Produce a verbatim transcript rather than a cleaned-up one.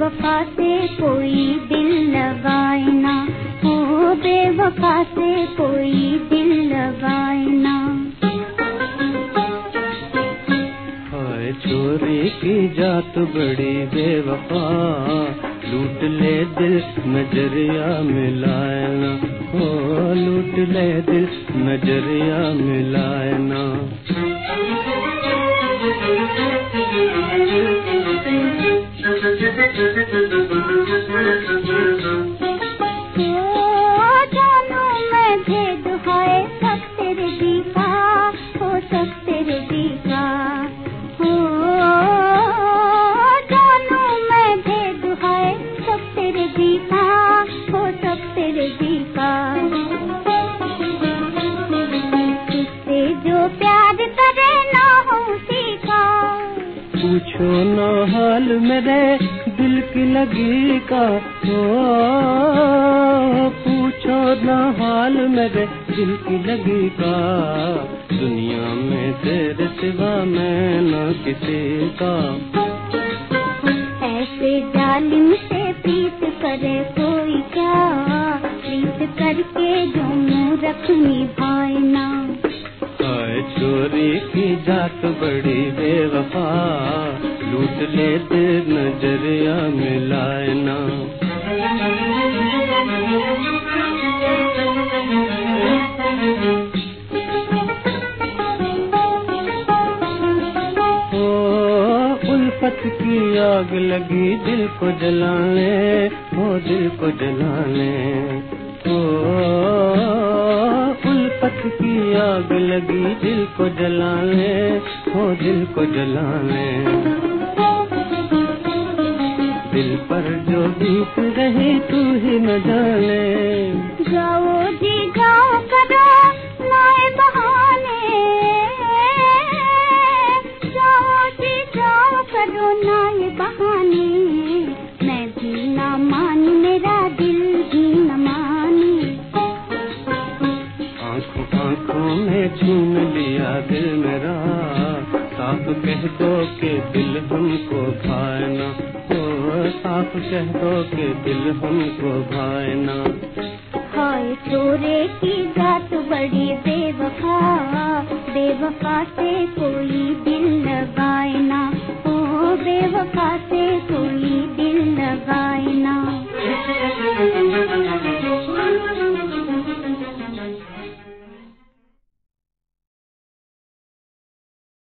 बेवफा से कोई दिल लगाए ना, ओ बेवफा से कोई दिल लगाए ना। हाय छोरी की जात बड़ी बेवफा, लूट ले दिल नजरिया मिलाए ना, ओ लूट ले दिल नजरिया मिलाए ना। जानू मैं भेद है सब तेरे जी का, हो सब तेरे जी का, हो जानू मैं भेद है सब तेरे जी का, हो सब तेरे जी का। तुझसे जो प्यार करे ना हो उसी का, पूछो ना हाल मेरे दिल की लगी का, ओ पूछो ना हाल मेरे दिल की लगी का। दुनिया में तेरे सिवा मैं न किसी का। ऐसे जालिम से प्रीत करे कोई क्या, प्रीत करके जो मूरख निभाए ना। हाय चोरी की जात बड़ी बेवफा, लूट ले दे नजरिया मिलाए ना। ओ उल्फत की आग लगी दिल को जलाने, ओ दिल को जलाने, ओ उल्फत की आग लगी दिल को जलाने, ओ दिल को जलाने। दिल पर जो बीत रही तू ही न जाने। जाओ जी जाओ करो नए बहाने, जाओ जी जाओ करो नए बहाने। मैं भी ना मान मेरा दिल भी न माने। आंखों आंखों में छून लिया दिल मेरा, साफ कह दो के दिल हमको भाए ना, ओ साफ कह दो के दिल हमको भाए ना। हाय चोरे की जात बड़ी बेवफा, बेवफा से कोई दिल लगाए ना, ओ बेवफा से कोई दिल लगाए ना।